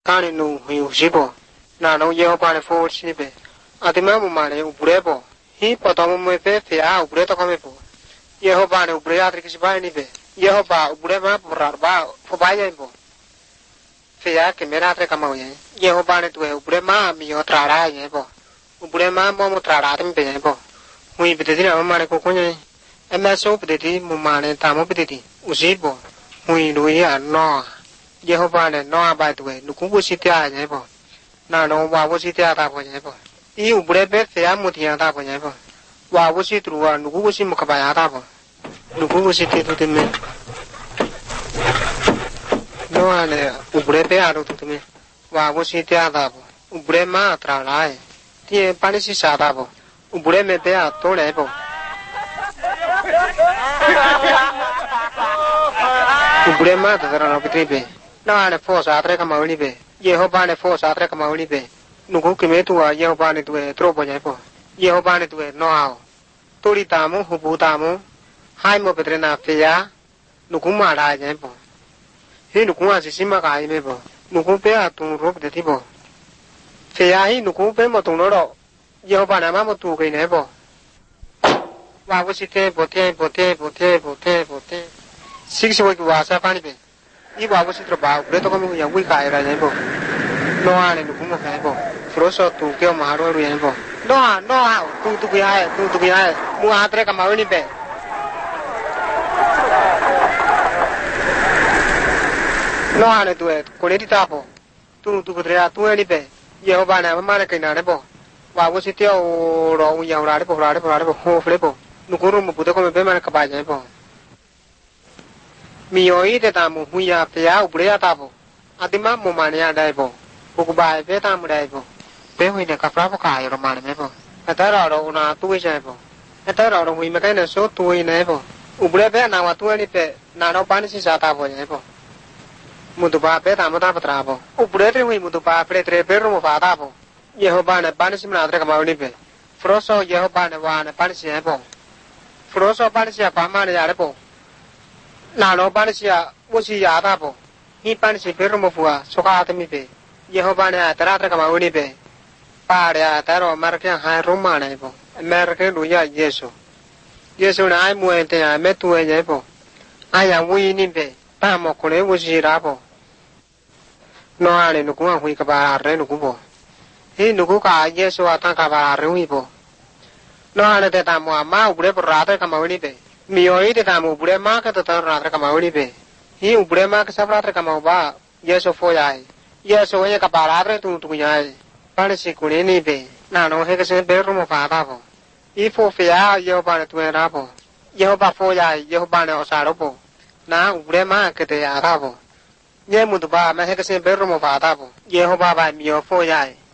Kani no Yuzibo, Nano Yopane for Shibe. Atimamu Mane, Ubrebo, he put on my pepe, Ubreto Comipo. Yehobane, Ubreatrix Banibe, Yehoba, Ubrema, Brarba, for Bayebo. Fea que Meratre Camoye, Yehobane to Ubrema, Miotra, Yebo, Ubrema, Momotra, and Bebo. We betin a Manico, and my soap petty, Mumane, Tamopeti, Uzibo, we do here, no. Jehovah no by the way, Nuku City, Nebo. Now, no, why was it at Apoyebo? You bread bed, Famuti at Apoyebo. Why was it through a Nuku Simukabaya? Nuku City to the men. No one, Ubrebe out to me. Why was it at Abo? Ubrema, Trai. The Panis Adabo. Ubreme Bea, Tolebo. Ubrema, the Ranopitribe. No, and a force Atreka Maunibe. Jehovah force Atreka Maunibe. Nukume to a Jehovah to a Trobonepo. Jehovah to a Noao. Toritamu, Hubutamu, Haimo Petrena Fea, Nukuma Rajepo. He Nukuma Simaka Imebo. Nukupea to rope the Tibo. Fea, Nukupe Motonoro. Jehovah Mamo to Gainebo. Why was it Bote? 6 weeks was a funny bit. If I was about Bretocomu, a week I ran able. No one in the Kumo Cabo. Froso to kill Maro Riembo. No, to be high, Muatreka Marini Bay. No one to it, Coleti Tapo. To Putrea to any bay. Jehovah American Arabo. Why was it your young radical, whole flippo? Nukurum Putacom Beman Cabajabo. Mio eat at Amu, we are Pia, Brea Tabo. Atima Mumania Daibo. Bukubai, Betam Daibo. Bewin a Capraca, Roman Mebo. A terror on our 2 able. A terror we make a so 2 in able. Ubrebe now 20 pet, Nano Panisis at Abo able. Mutuba Betamata Trabo. Ubrebe we Mutuba Pretre Bedroom of Adabo. Jehovah Panisim Adreka Froso Jehovah one Panisiabo. Froso Panisia Pamani Arabo. Nano Panisia was he Adabo. He Panisi Perumofua, Socatamipe. Jehovah Tarataka Paria, Taro, American High Romanebo. American Luya Yeso. Yeso, I went and I met to a Yebo. I am winning Bay. Pamo Cole was Girabo. No, I didn't go on week about Renukubo. He Nukuka, yes, or Tankaba Ruibo. No, I let that I'm a mouth, rather come only bay. Me or eat it, I'm a bre market to turn rather come only bay. He who bre markets have rather come over, yes, or 4 eye. Yes, or a caparade to Yai. Panisi could any bay. Now, no Hegesen bedroom of Adabo. If for Fia, Yobana to a rabo. Yoba 4 eye, Yobana or Sarobo. Now, bre market a rabo. Yemutuba, my Hegesen bedroom of Adabo. Yehoba by me or 4 eye.